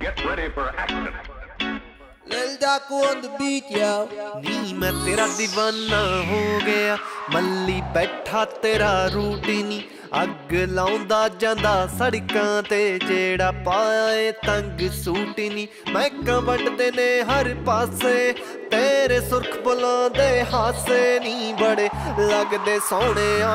Get ready for action. Lil Daku on the beat, yo. नी मैं तेरा दीवाना हो गया, मल्ली बैठा तेरा रूट नी। अग लाउंदा जांदा सड़कां ते जेड़ा पाया ए तंग सूट नी। महकां वंडदे ने हर पासे तेरे सुरख बुलां दे हासे नी, बड़े लगदे सोहणिया।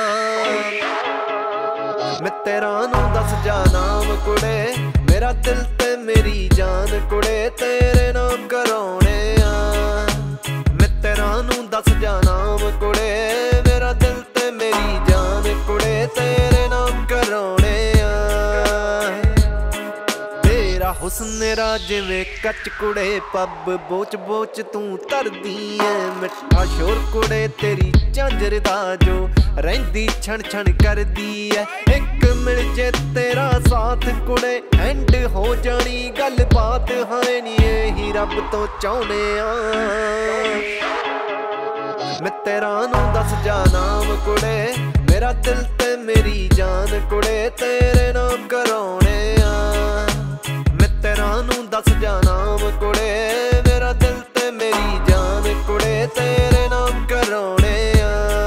मैं तेरा नूं दस जा नाम कुड़े, मेरा दिल ते मेरी जान कुड़े तेरे नाम कराउणे आ। मैं तेरा नूं दस जा नाम कुड़े, मेरा दिल ते मेरी जान कुड़े तेरे नाम कराउणे आ। तेरा हुस्न राज जिवें कच कुड़े, पब बोच बोच तू तरदी ऐ। मिठा शोर कुड़े तेरी झांजर दा जो रहिंदी छण छण करदी ऐ। एक मिल जे तेरा साथ कुड़े, एंड हो जानी गल बात। हाय नी यही रब तो चाहुंदे आ। मैं तेरा नूं दस जा नाम कुड़े, मेरा दिल ते मेरी जान कुड़े तेरे नाम कराउणे आ। मैं तेरा नूं दस जा नाम कुड़े, मेरा दिल ते मेरी जान कुड़े तेरे नाम कराउणे आ।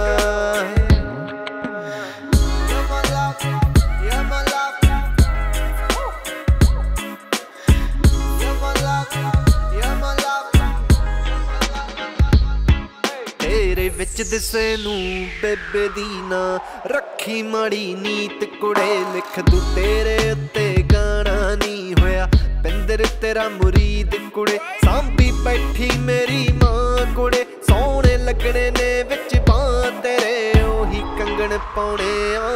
तेरे विच दिसे नूं बेबे दी ना रखी माड़ी नीत कुड़े। लिख दूं तेरे उत्ते गाना नी होया, पिंदर तेरा मुरीद कुड़े। सांभी बैठी मेरी मां कुड़े, सोहणे लगने ने विच बां तेरे ओही कंगन पाउणे आ।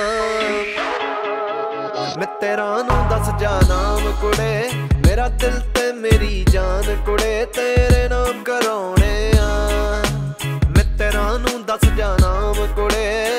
मैं तेरा नूं दस जा नाम कुड़े, मेरा दिल ते मेरी जान कुड़े तेरे नाम कराउणे आ। मैं तेरा नूं दस जा नाम कुड़े,